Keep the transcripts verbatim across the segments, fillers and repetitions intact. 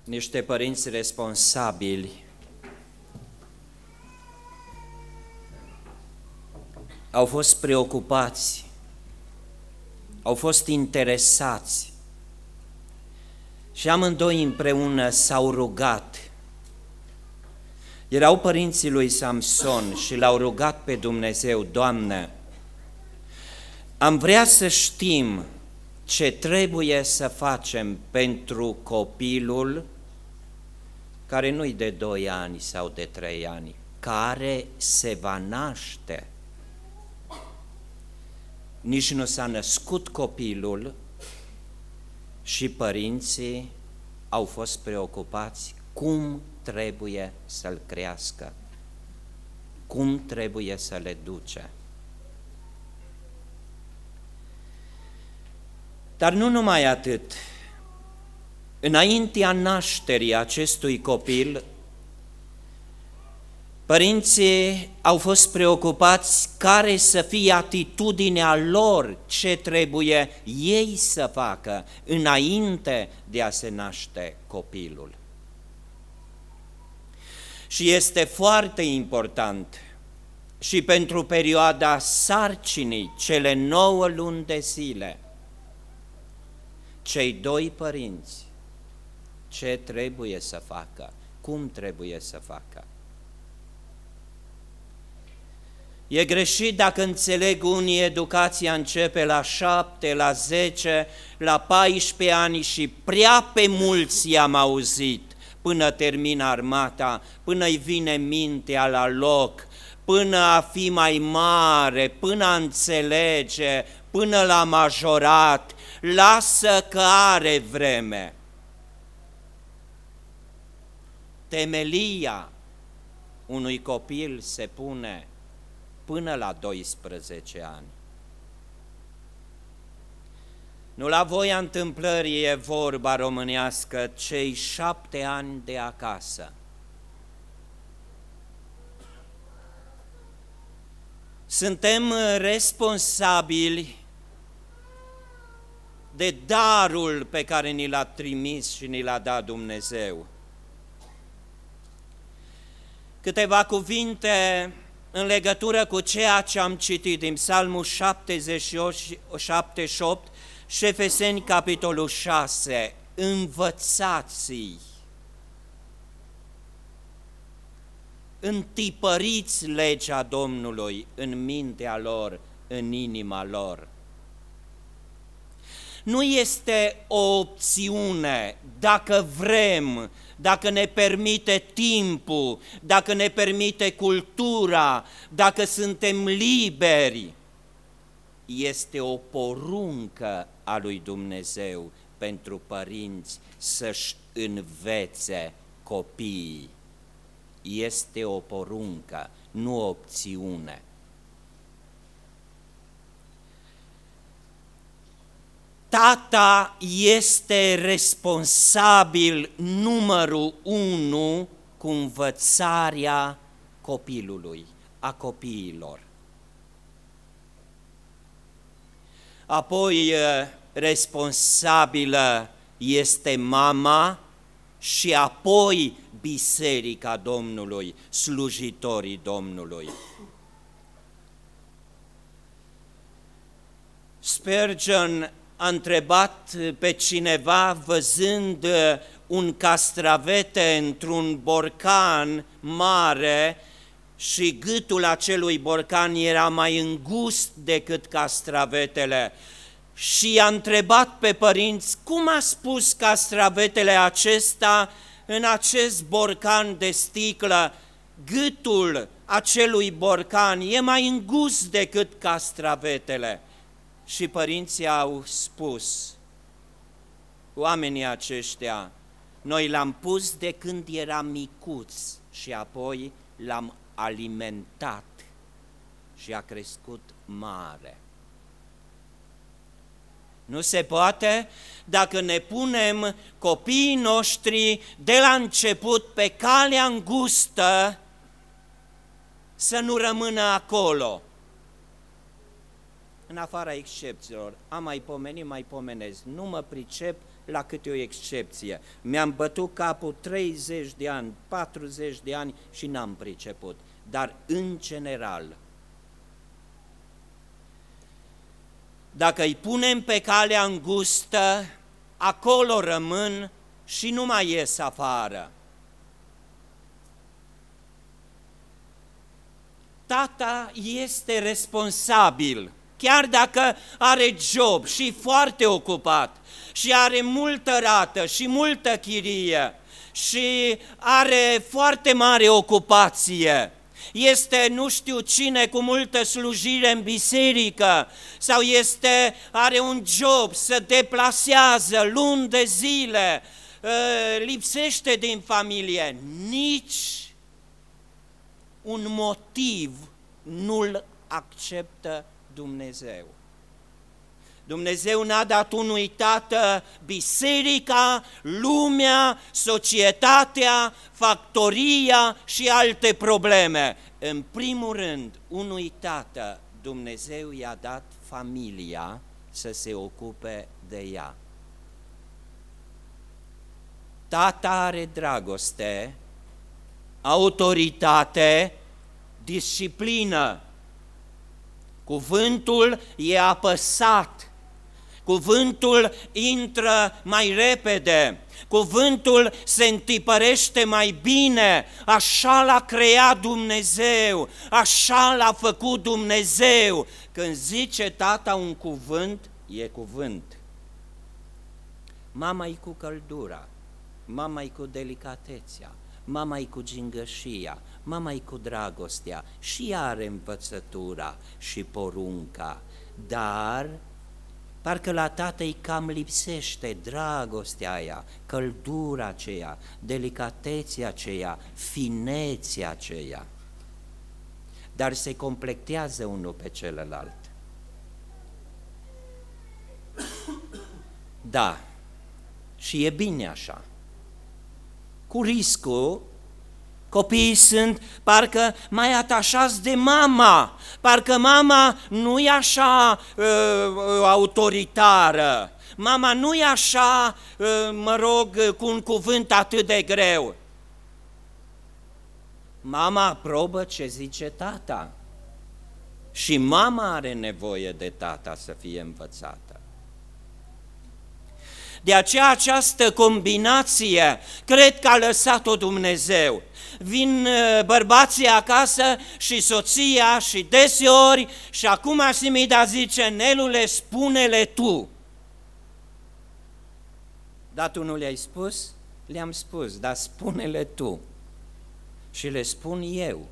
niște părinți responsabili au fost preocupați, au fost interesați și amândoi împreună s-au rugat. Erau părinții lui Samson și l-au rugat pe Dumnezeu: Doamne, am vrea să știm ce trebuie să facem pentru copilul care nu-i de doi ani sau de trei ani, care se va naște. Nici nu s-a născut copilul și părinții au fost preocupați cum trebuie să-l crească, cum trebuie să le duce. Dar nu numai atât. Înaintea nașterii acestui copil, părinții au fost preocupați care să fie atitudinea lor, ce trebuie ei să facă înainte de a se naște copilul. Și este foarte important și pentru perioada sarcinii, cele nouă luni de zile, cei doi părinți ce trebuie să facă, cum trebuie să facă. E greșit dacă înțeleg unii educația începe la șapte, la zece, la paisprezece ani și prea pe mulți i-am auzit până termină armata, până-i vine mintea la loc, până a fi mai mare, până a înțelege, până la majorat, lasă că are vreme. Temelia unui copil se pune până la doisprezece ani. Nu la voia întâmplării e vorba românească, cei șapte ani de acasă. Suntem responsabili de darul pe care ni l-a trimis și ni l-a dat Dumnezeu. Câteva cuvinte în legătură cu ceea ce am citit din Psalmul șaptezeci și opt și Efeseni, capitolul șase. Învățați-i, întipăriți legea Domnului în mintea lor, în inima lor. Nu este o opțiune dacă vrem, dacă ne permite timpul, dacă ne permite cultura, dacă suntem liberi. Este o poruncă a lui Dumnezeu pentru părinți să-și învețe copiii. Este o poruncă, nu o opțiune. Tata este responsabil numărul unu cu învățarea copilului, a copiilor. Apoi responsabilă este mama și apoi Biserica Domnului, slujitorii Domnului. Spurgeon a întrebat pe cineva văzând un castravete într-un borcan mare și gâtul acelui borcan era mai îngust decât castravetele și i-a întrebat pe părinți cum a spus castravetele acesta în acest borcan de sticlă, gâtul acelui borcan e mai îngust decât castravetele. Și părinții au spus, oamenii aceștia, noi l-am pus de când era micuț și apoi l-am alimentat și a crescut mare. Nu se poate dacă ne punem copiii noștri de la început pe calea îngustă să nu rămână acolo. În afara excepțiilor, am mai pomenit, mai pomenez, nu mă pricep la câte o excepție. Mi-am bătut capul treizeci de ani, patruzeci de ani și n-am priceput, dar în general, dacă îi punem pe calea îngustă, acolo rămân și nu mai ies afară. Tata este responsabil, chiar dacă are job și foarte ocupat și are multă rată și multă chirie și are foarte mare ocupație. Este nu știu cine cu multă slujire în biserică sau este, are un job, se deplasează luni de zile, lipsește din familie. Nici un motiv nu-l acceptă Dumnezeu. Dumnezeu n-a dat unui tată biserica, lumea, societatea, factoria și alte probleme. În primul rând, unui tată Dumnezeu i-a dat familia să se ocupe de ea. Tata are dragoste, autoritate, disciplină. Cuvântul e apăsat, cuvântul intră mai repede, cuvântul se întipărește mai bine, așa l-a creat Dumnezeu, așa l-a făcut Dumnezeu. Când zice tata un cuvânt, e cuvânt. Mama-i cu căldura, mama-i cu delicatețea, mama-i cu gingășia, mama-i cu dragostea și ea are învățătura și porunca, dar parcă la tată îi cam lipsește dragostea aia, căldura aceea, delicatețea aceea, finețea aceea, dar se completează unul pe celălalt. Da, și e bine așa. Cu riscul, copiii sunt parcă mai atașați de mama, parcă mama nu e așa uh, autoritară, mama nu e așa, uh, mă rog, cu un cuvânt atât de greu. Mama aprobă ce zice tata și mama are nevoie de tata să fie învățată. De aceea această combinație, cred că a lăsat-o Dumnezeu. Vin bărbații acasă și soția și deseori și acum Simida zice, Nelule, spune-le tu. Dar tu nu le-ai spus? Le-am spus, dar spune-le tu. Și le spun eu.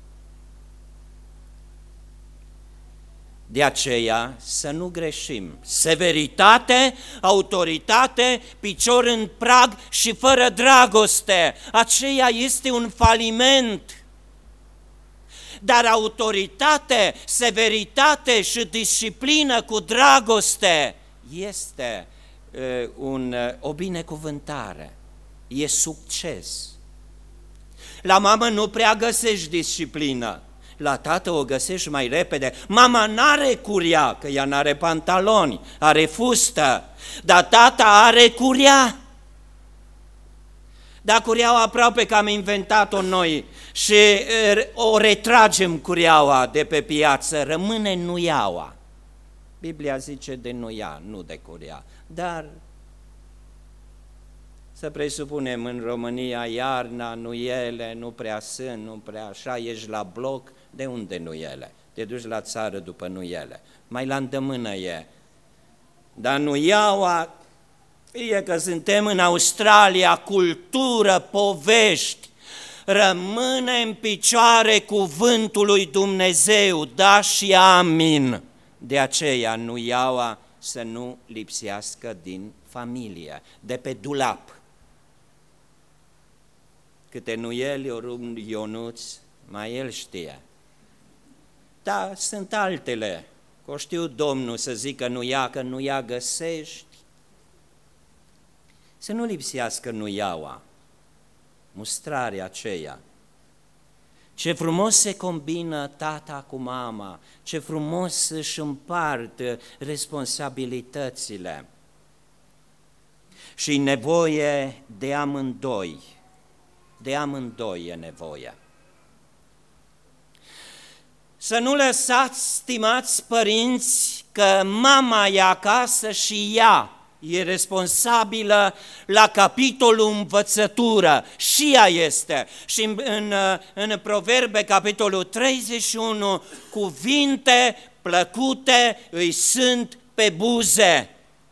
De aceea să nu greșim. Severitate, autoritate, picior în prag și fără dragoste. Aceea este un faliment. Dar autoritate, severitate și disciplină cu dragoste este uh, un, o binecuvântare. E succes. La mamă nu prea găsești disciplină. La tată o găsești mai repede. Mama n-are curea, că ea n-are pantaloni, are fustă, dar tata are curea. Dar cureaua aproape că am inventat-o noi și o retragem cureaua de pe piață, rămâne nuiaua. Biblia zice de nuia, nu de curea, dar să presupunem în România iarna, nuiele, nu prea sunt, nu prea așa, ești la bloc, de unde nuiele? Te duci la țară după nuiele, mai la îndemână e. Dar nuiaua, fie că suntem în Australia, cultură, povești, rămâne în picioare cuvântul lui Dumnezeu, da și amin. De aceea nuiaua să nu lipsească din familie, de pe dulap. Câte nuieli oriund Ionuț, mai el știe. Da, sunt altele, că știu Domnul să zică nuia, că nuia găsești. Să nu lipsească nuiaua, mustrarea aceea. Ce frumos se combină tata cu mama, ce frumos își împart responsabilitățile. și nevoie de amândoi, de amândoi e nevoie. Să nu lăsați, stimați părinți, că mama e acasă și ea e responsabilă la capitolul învățătură, și ea este. Și în, în, în Proverbe, capitolul treizeci și unu, cuvinte plăcute îi sunt pe buze.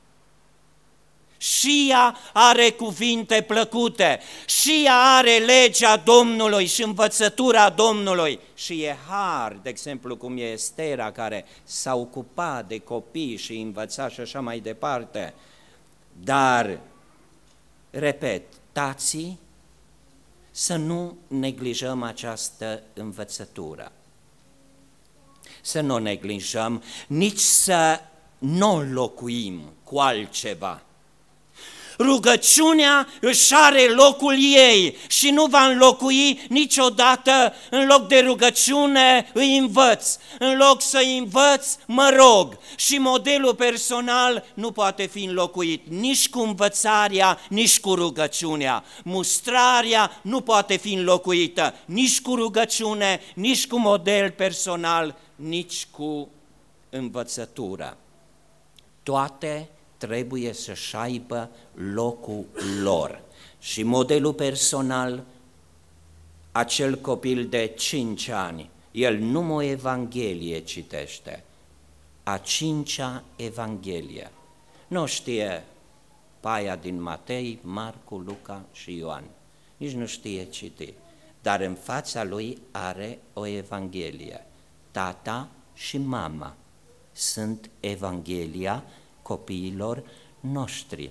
Și ea are cuvinte plăcute, și ea are legea Domnului și învățătura Domnului. Și e har, de exemplu, cum e Estera, care s-a ocupat de copii și învăța și așa mai departe. Dar, repet, tații, să nu neglijăm această învățătură. Să nu o neglijăm, nici să nu o înlocuim cu altceva. Rugăciunea își are locul ei și nu va înlocui niciodată. În loc de rugăciune îi învăț, în loc să îi învăț mă rog. Și modelul personal nu poate fi înlocuit nici cu învățarea, nici cu rugăciunea. Mustrarea nu poate fi înlocuită nici cu rugăciune, nici cu model personal, nici cu învățătură. Toate trebuie să-și aibă locul lor. Și modelul personal, acel copil de cinci ani, el numai o Evanghelie citește, a cincea Evanghelie. Nu știe paia din Matei, Marcu, Luca și Ioan, nici nu știe citi, dar în fața lui are o Evanghelie. Tata și mama sunt Evanghelia copiilor noștri.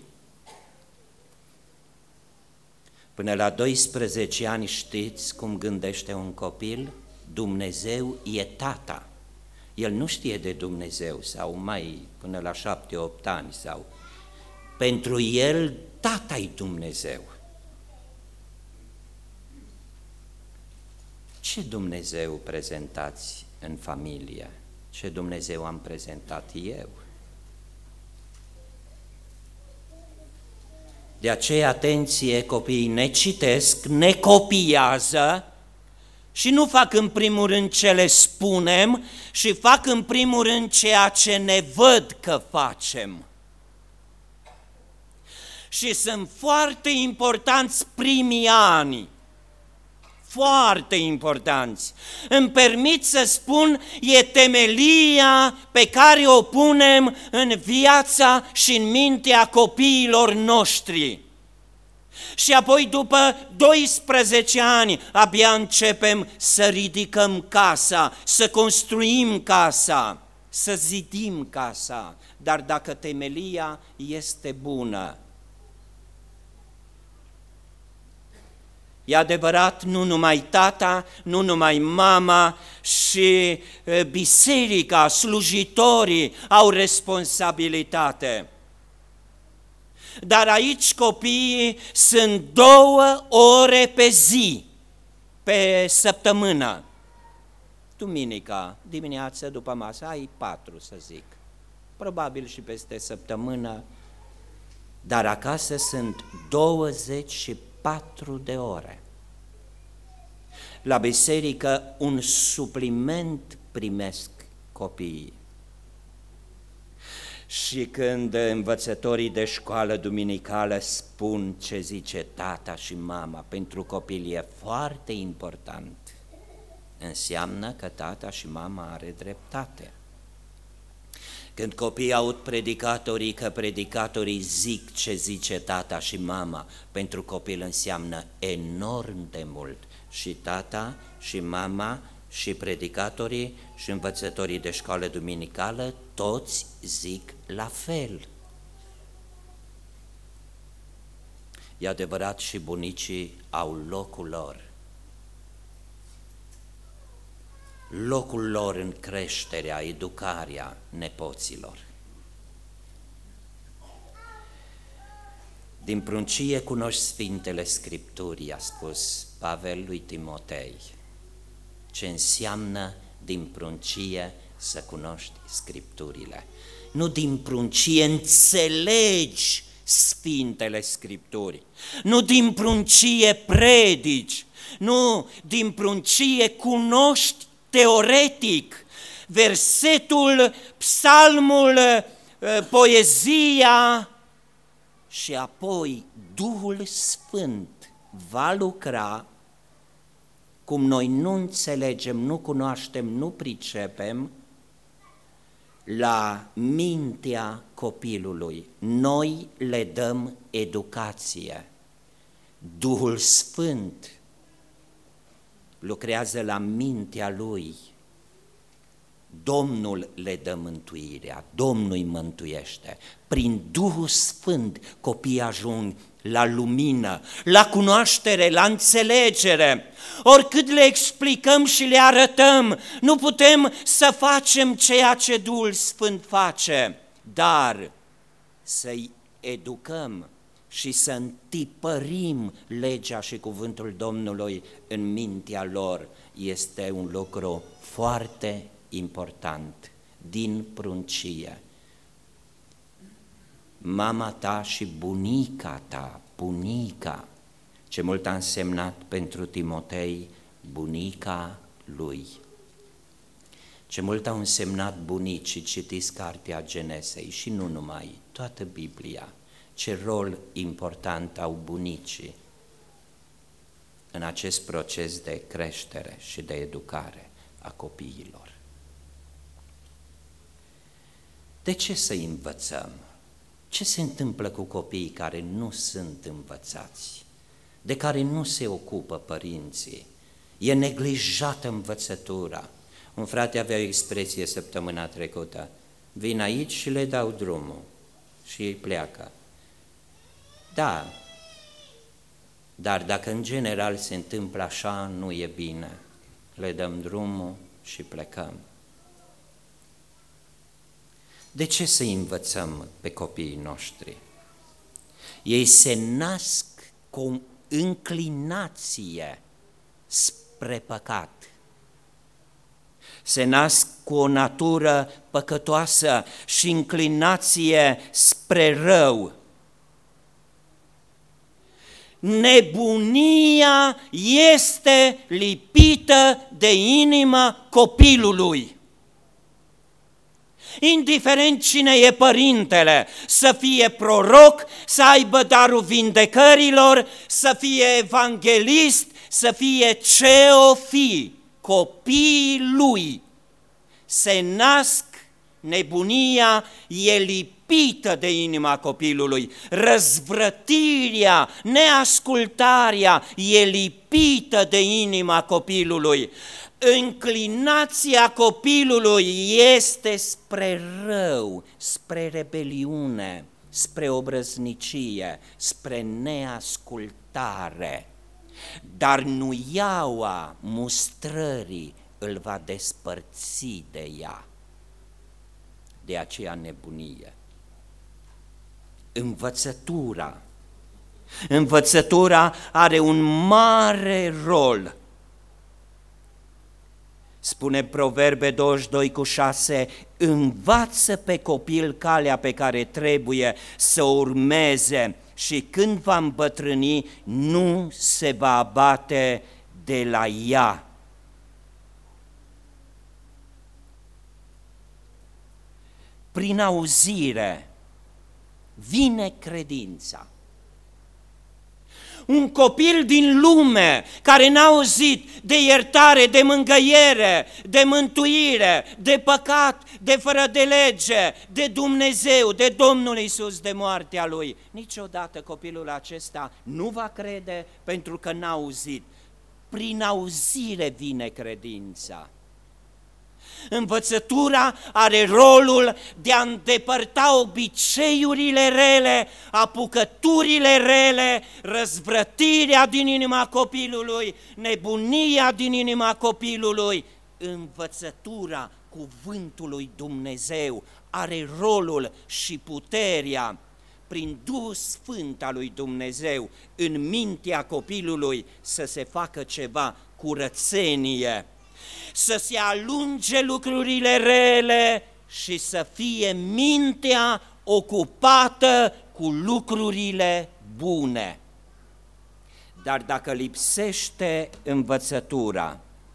Până la doisprezece ani știți cum gândește un copil? Dumnezeu e tata. El nu știe de Dumnezeu sau mai până la șapte, opt ani sau. Pentru el tata-i Dumnezeu. Ce Dumnezeu prezentați în familie? Ce Dumnezeu am prezentat eu? De aceea, atenție, copiii ne citesc, ne copiază și nu fac în primul rând ce le spunem, și fac în primul rând ceea ce ne văd că facem. Și sunt foarte importanți primii ani, foarte importanți. Îmi permit să spun, e temelia pe care o punem în viața și în mintea copiilor noștri. Și apoi după doisprezece ani abia începem să ridicăm casa, să construim casa, să zidim casa. Dar dacă temelia este bună, e adevărat, nu numai tata, nu numai mama și biserica, slujitorii au responsabilitate. Dar aici copiii sunt două ore pe zi, pe săptămână. Duminica, dimineață, după masă, ai patru, să zic. Probabil și peste săptămână, dar acasă sunt douăzeci și patru de ore. La biserică un supliment primesc copiii. Și când învățătorii de școală duminicală spun ce zice tata și mama, pentru copil e foarte important, înseamnă că tata și mama are dreptate. Când copiii aud predicatorii că predicatorii zic ce zice tata și mama, pentru copil înseamnă enorm de mult. Și tata și mama și predicatorii și învățătorii de școală duminicală toți zic la fel. E adevărat, și bunicii au locul lor. Locul lor în creșterea, educarea nepoților. Din pruncie cunoști Sfintele Scripturii, a spus Pavel lui Timotei. Ce înseamnă din pruncie să cunoști Scripturile? Nu din pruncie înțelegi Sfintele Scripturi, nu din pruncie predici, nu din pruncie cunoști teoretic versetul, psalmul, poezia și apoi Duhul Sfânt va lucra cum noi nu înțelegem, nu cunoaștem, nu pricepem, la mintea copilului. Noi le dăm educație. Duhul Sfânt lucrează la mintea lui. Domnul le dă mântuirea, Domnul îi mântuiește. Prin Duhul Sfânt copiii ajung la lumină, la cunoaștere, la înțelegere. Oricât le explicăm și le arătăm, nu putem să facem ceea ce Duhul Sfânt face, dar să-i educăm și să întipărim legea și cuvântul Domnului în mintea lor este un lucru foarte important, din pruncie. Mama ta și bunica ta, bunica, ce mult a însemnat pentru Timotei, bunica lui. Ce mult au însemnat bunicii, citiți cartea Genesei și nu numai, toată Biblia, ce rol important au bunicii în acest proces de creștere și de educare a copiilor. De ce să învățăm? Ce se întâmplă cu copiii care nu sunt învățați, de care nu se ocupă părinții? E neglijată învățătura. Un frate avea o expresie săptămâna trecută: vin aici și le dau drumul și ei pleacă. Da, dar dacă în general se întâmplă așa, nu e bine. Le dăm drumul și plecăm. De ce să învățăm pe copiii noștri? Ei se nasc cu o înclinație spre păcat. Se nasc cu o natură păcătoasă și înclinație spre rău. Nebunia este lipită de inima copilului. Indiferent cine e părintele, să fie proroc, să aibă darul vindecărilor, să fie evanghelist, să fie ce o fi, copiii lui se nasc, nebunia e lipită de inima copilului, răzvrătirea, neascultarea e lipită de inima copilului. Înclinația copilului este spre rău, spre rebeliune, spre obrăznicie, spre neascultare. Dar nuiaua mustrării îl va despărți de ea, de aceea nebunie. Învățătura, învățătura are un mare rol. Spune Proverbe douăzeci și doi cu șase, învață pe copil calea pe care trebuie să o urmeze și când va îmbătrâni nu se va abate de la ea. Prin auzire vine credința. Un copil din lume care n-a auzit de iertare, de mângâiere, de mântuire, de păcat, de fără de lege, de Dumnezeu, de Domnul Iisus, de moartea Lui, niciodată copilul acesta nu va crede pentru că n-a auzit. Prin auzire vine credința. Învățătura are rolul de a îndepărta obiceiurile rele, apucăturile rele, răzvrătirea din inima copilului, nebunia din inima copilului. Învățătura cuvântului Dumnezeu are rolul și puterea prin Duhul Sfânt al lui Dumnezeu în mintea copilului să se facă ceva curățenie, să se alunge lucrurile rele și să fie mintea ocupată cu lucrurile bune. Dar dacă lipsește învățătura,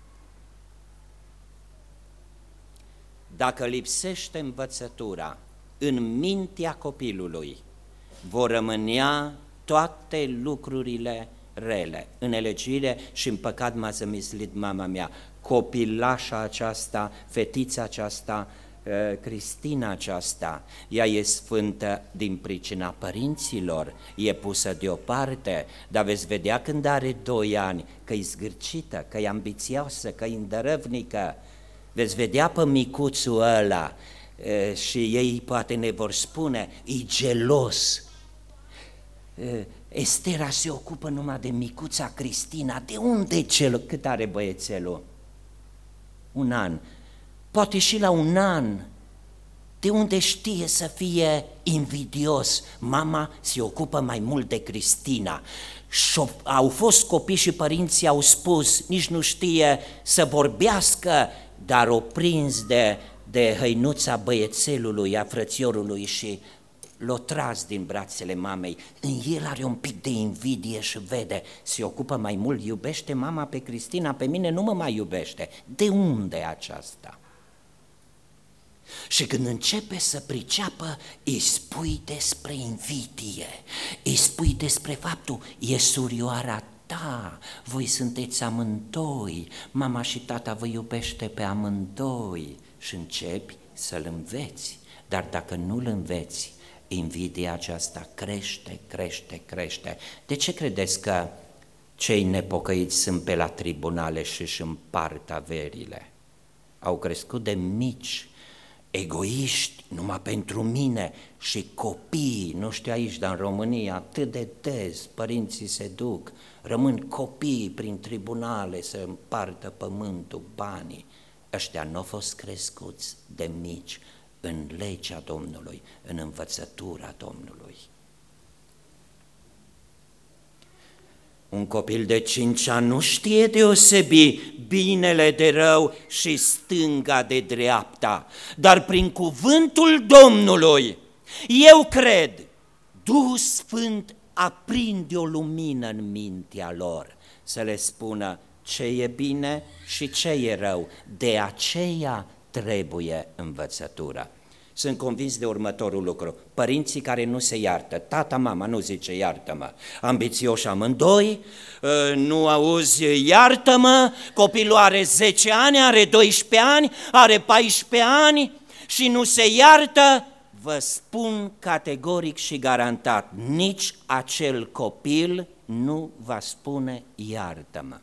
dacă lipsește învățătura în mintea copilului, vor rămânea toate lucrurile rele. În nelegiuire și în păcat m-a zămislit mama mea, copilașa aceasta, fetița aceasta, Cristina aceasta, ea e sfântă din pricina părinților, e pusă deoparte, dar veți vedea când are doi ani că e zgârcită, că e ambițioasă, că e îndărăvnică. Veți vedea pe micuțul ăla și ei poate ne vor spune, e gelos. Estera se ocupă numai de micuța Cristina, de unde cel? Cât are băiețelul? Un an. Poate și la un an, de unde știe să fie invidios? Mama se ocupă mai mult de Cristina. Au fost copii și părinții au spus, nici nu știe să vorbească, dar o prins de, de hăinuța băiețelului, a frățiorului și l-o tras din brațele mamei. În el are un pic de invidie și vede, se ocupă mai mult, iubește mama pe Cristina, pe mine nu mă mai iubește. De unde aceasta? Și când începe să priceapă, îi spui despre invidie, îi spui despre faptul, e surioara ta, voi sunteți amândoi, mama și tata vă iubește pe amândoi și începi să-l înveți, dar dacă nu-l înveți, invidia aceasta crește, crește, crește. De ce credeți că cei nepocăiți sunt pe la tribunale și își împart averile? Au crescut de mici, egoiști, numai pentru mine, și copiii, nu știu aici, dar în România atât de des părinții se duc, rămân copiii prin tribunale să împartă pământul, banii. Ăștia nu au fost crescuți de mici în legea Domnului, în învățătura Domnului. Un copil de cinci ani nu știe deosebi binele de rău și stânga de dreapta, dar prin cuvântul Domnului, eu cred, Duhul Sfânt aprinde o lumină în mintea lor, să le spună ce e bine și ce e rău, de aceea trebuie învățătura. Sunt convins de următorul lucru, părinții care nu se iartă, tata, mama nu zice iartă-mă, ambițioși amândoi, nu auzi iartă-mă, copilul are zece ani, are doisprezece ani, are paisprezece ani și nu se iartă, vă spun categoric și garantat, nici acel copil nu va spune iartă-mă.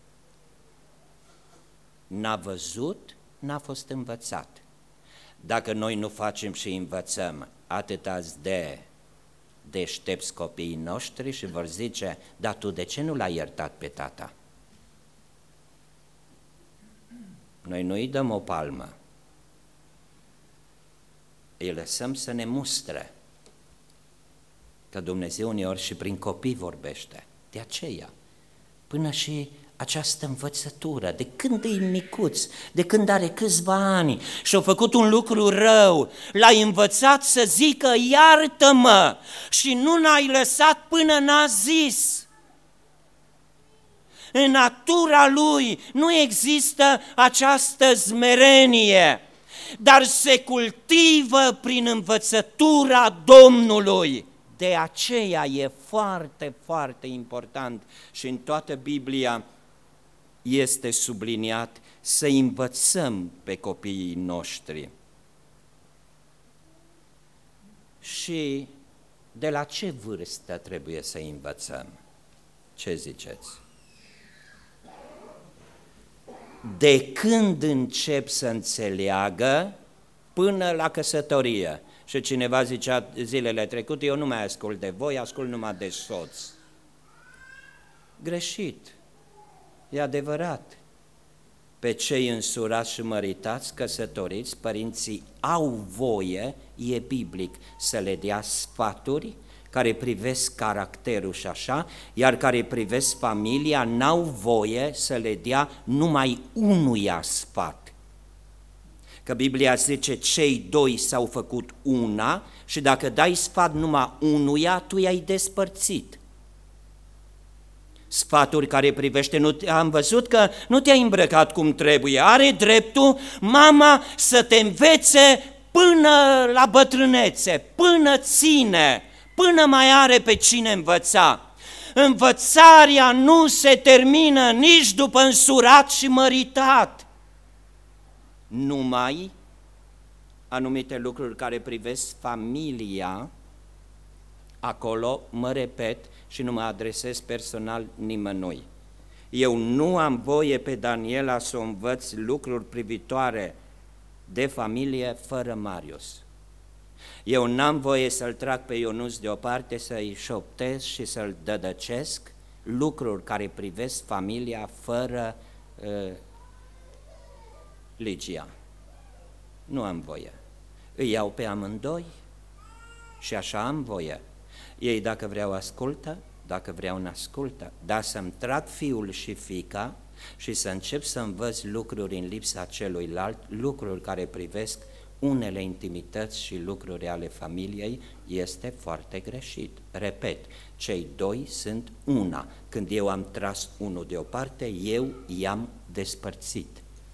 N-a văzut, n-a fost învățat. Dacă noi nu facem și învățăm atâtați de deștepți copiii noștri și vor zice, dar tu de ce nu l-ai iertat pe tata? Noi nu îi dăm o palmă, îi lăsăm să ne mustre, că Dumnezeu uneori și prin copii vorbește. De aceea, până și această învățătură, de când e micuț, de când are câțiva ani și-a făcut un lucru rău, l-ai învățat să zică iartă-mă și nu l-ai lăsat până n-a zis. În natura lui nu există această smerenie, dar se cultivă prin învățătura Domnului. De aceea e foarte, foarte important și în toată Biblia este subliniat să învățăm pe copiii noștri. Și de la ce vârstă trebuie să învățăm? Ce ziceți? De când încep să înțeleagă până la căsătorie? Și cineva zicea zilele trecute, eu nu mai ascult de voi, ascult numai de soț. Greșit, e adevărat. Pe cei însurați și măritați, căsătoriți, părinții au voie, e biblic, să le dea sfaturi care privesc caracterul și așa, iar care privesc familia n-au voie să le dea numai unuia sfat. că Biblia zice cei doi s-au făcut una și dacă dai sfat numai unuia, tu i-ai despărțit. Sfaturi care privește, nu, am văzut că nu te-ai îmbrăcat cum trebuie, are dreptul mama să te învețe până la bătrânețe, până ține, până mai are pe cine învăța. Învățarea nu se termină nici după însurat și măritat. Numai anumite lucruri care privesc familia, acolo mă repet și nu mă adresez personal nimănui. Eu nu am voie pe Daniela să o învăț lucruri privitoare de familie fără Marius. Eu n-am voie să-l trag pe Ionuț deoparte, să-i șoptez și să-l dădăcesc lucruri care privesc familia fără uh, Ligia. Nu am voie. Îi iau pe amândoi și așa am voie. Ei dacă vreau ascultă, dacă vreau n-ascultă, dar să-mi trag fiul și fiica și să încep să învăț lucruri în lipsa celuilalt, lucruri care privesc unele intimități și lucruri ale familiei, este foarte greșit. Repet, cei doi sunt una. Când eu am tras unul deoparte, eu i-am despărțit.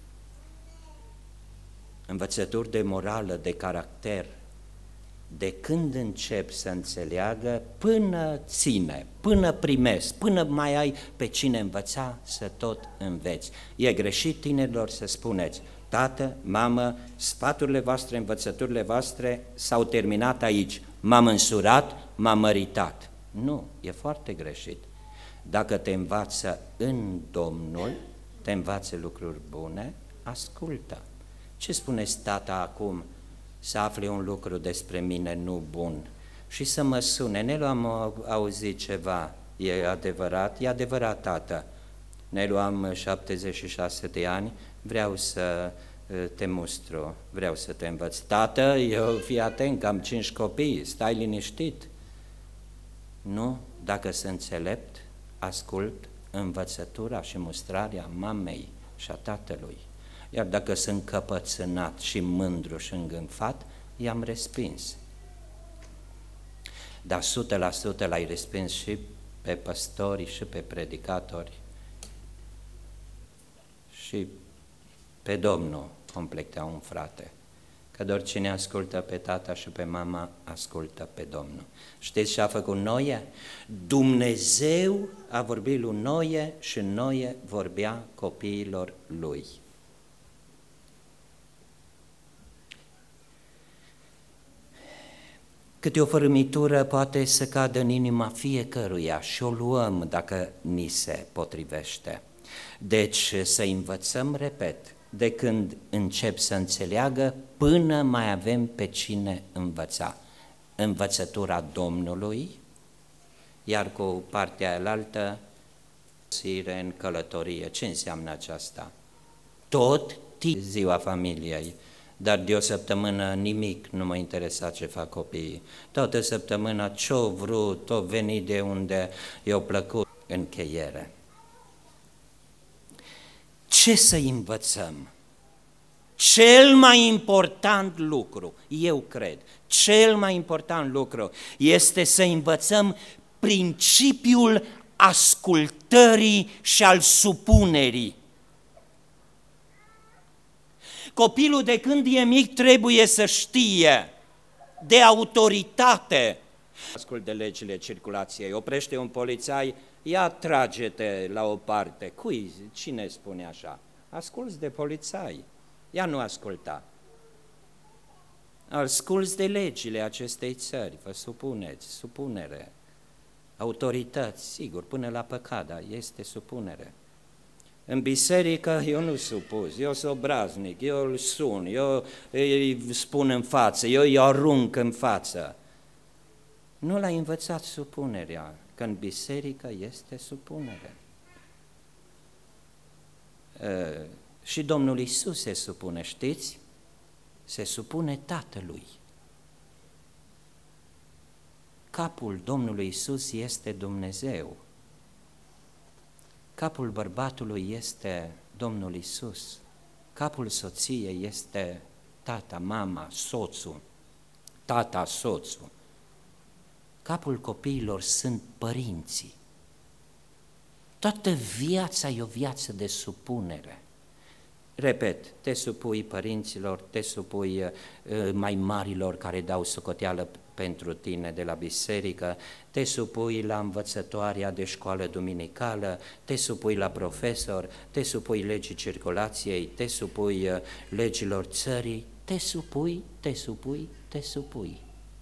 Învățături de morală, de caracter, de când încep să înțeleagă până ține, până primesc, până mai ai pe cine învăța, să tot înveți. E greșit tinerilor să spuneți, tată, mamă, sfaturile voastre, învățăturile voastre s-au terminat aici, m-am însurat, m-am măritat. Nu, e foarte greșit. Dacă te învață în Domnul, te învață lucruri bune, ascultă. Ce spuneți, tata, acum să afle un lucru despre mine nu bun și să mă sune? Nelu, am auzit ceva, e adevărat? E adevărat, tată. Nelu, am șaptezeci și șase de ani, vreau să te mustru, vreau să te învăț. Tată, eu fii atent, că am cinci copii, stai liniștit. Nu, dacă sunt înțelept, ascult învățătura și mustrarea mamei și a tatălui. Iar dacă sunt căpățânat și mândru și îngânfat, i-am respins. Dar sută la sută l-ai respins și pe păstori și pe predicatori și pe Domnul, completea un frate. Că doar cine ascultă pe tata și pe mama, ascultă pe Domnul. Știți ce a făcut Noe? Dumnezeu a vorbit lui Noe și Noe vorbea copiilor lui. Câte o fărâmitură poate să cadă în inima fiecăruia și o luăm dacă ni se potrivește. Deci să învățăm, repet, de când încep să înțeleagă până mai avem pe cine învăța. Învățătura Domnului, iar cu partea aia sire în călătorie. Ce înseamnă aceasta? Tot ziua familiei. Dar de o săptămână nimic nu mă interesa ce fac copiii. Toată săptămâna ce-o vrut, o venit de unde i-o plăcut. Încheiere. Ce să învățăm? Cel mai important lucru, eu cred, cel mai important lucru este să învățăm principiul ascultării și al supunerii. Copilul de când e mic trebuie să știe de autoritate. Ascult de legile circulației, oprește un polițai, ia trage-te la o parte. Cui? Cine spune așa? Asculți de polițai, ia nu asculta. Asculți de legile acestei țări, vă supuneți, supunere. Autorități, sigur, până la păcada este supunere. În biserică eu nu supus, eu sunt obraznic, eu îl sun, eu îi spun în față, eu îi arunc în față. Nu l-ai învățat supunerea, că în biserică este supunere. E, și Domnul Iisus se supune, știți? Se supune Tatălui. Capul Domnului Iisus este Dumnezeu. Capul bărbatului este Domnul Iisus, capul soției este tata, mama, soțul, tata, soțul. Capul copiilor sunt părinții. Toată viața e o viață de supunere. Repet, te supui părinților, te supui uh, mai marilor care dau socoteală pentru tine de la biserică, te supui la învățătoarea de școală duminicală, te supui la profesor, te supui legii circulației, te supui uh, legilor țării, te supui, te supui, te supui.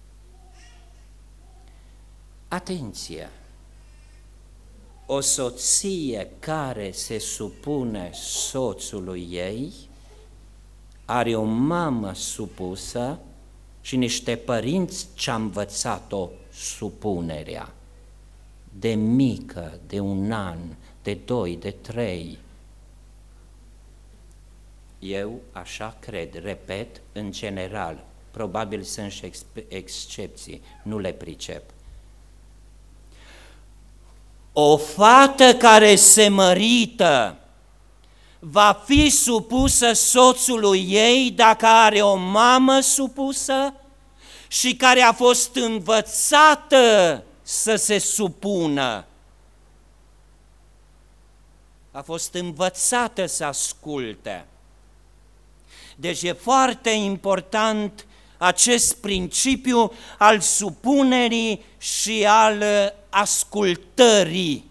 Atenție! O soție care se supune soțului ei are o mamă supusă și niște părinți ce-a învățat-o supunerea. De mică, de un an, de doi, de trei. Eu așa cred, repet, în general, probabil sunt și ex excepții, nu le pricep. O fată care se mărită va fi supusă soțului ei dacă are o mamă supusă și care a fost învățată să se supună. A fost învățată să asculte. Deci e foarte important acest principiu al supunerii și al ascultării.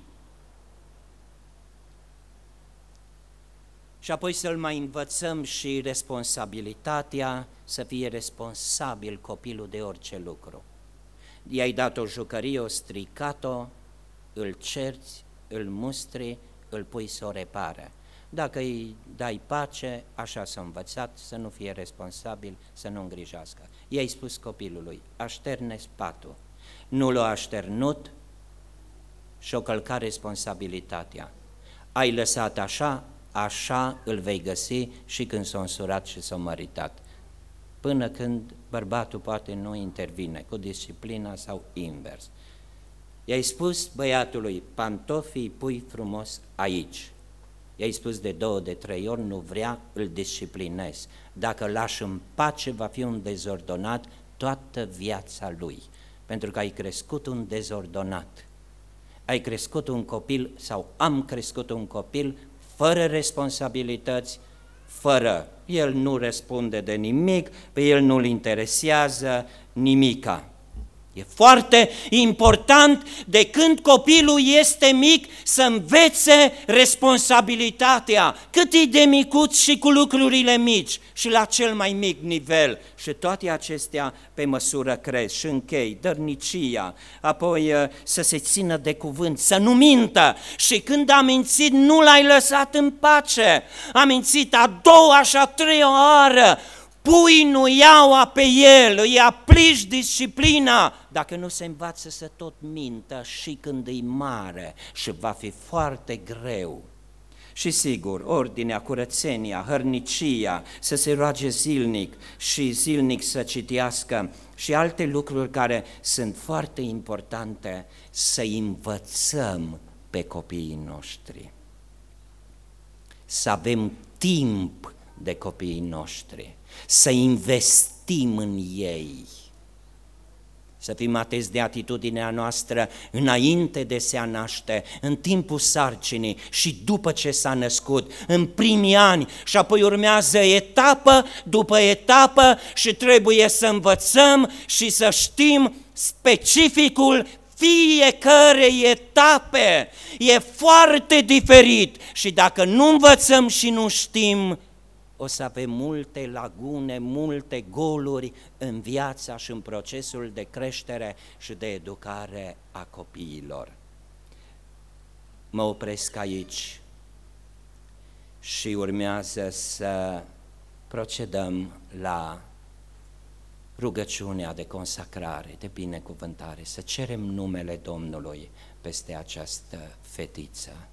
Și apoi să-l mai învățăm și responsabilitatea, să fie responsabil copilul de orice lucru. I-ai dat o jucărie, o stricat-o, îl cerți, îl mustri, îl pui să o repare. Dacă îi dai pace, așa s-a învățat, să nu fie responsabil, să nu îngrijească. I-ai spus copilului, așterne spatul. Nu l-a așternut și-o călca responsabilitatea. Ai lăsat așa, așa îl vei găsi și când s-a însurat și s-a măritat. Până când bărbatul poate nu intervine, cu disciplina sau invers. I-ai spus băiatului, pantofii pui frumos aici. I-ai spus de două, de trei ori, nu vrea, îl disciplinezi. Dacă îl lași în pace, va fi un dezordonat toată viața lui. Pentru că ai crescut un dezordonat. Ai crescut un copil sau am crescut un copil fără responsabilități, fără. El nu răspunde de nimic, pe el nu-l interesează nimica. E foarte important de când copilul este mic să învețe responsabilitatea, cât e de micuț și cu lucrurile mici și la cel mai mic nivel. Și toate acestea pe măsură cresc și închei, dărnicia, apoi să se țină de cuvânt, să nu mintă și când a mințit nu l-ai lăsat în pace, a mințit a doua și a treia oară, pui nuiaua pe el, îi aplici disciplina, dacă nu se învață să tot mintă și când e mare și va fi foarte greu. Și sigur, ordinea, curățenia, hărnicia, să se roage zilnic și zilnic să citească și alte lucruri care sunt foarte importante să învățăm pe copiii noștri. Să avem timp de copiii noștri, să investim în ei, să fim atenți de atitudinea noastră înainte de se naște, în timpul sarcinii și după ce s-a născut, în primii ani și apoi urmează etapă după etapă și trebuie să învățăm și să știm specificul fiecărei etape. E foarte diferit și dacă nu învățăm și nu știm, o să avem multe lagune, multe goluri în viața și în procesul de creștere și de educare a copiilor. Mă opresc aici și urmează să procedăm la rugăciunea de consacrare, de binecuvântare, să cerem numele Domnului peste această fetiță.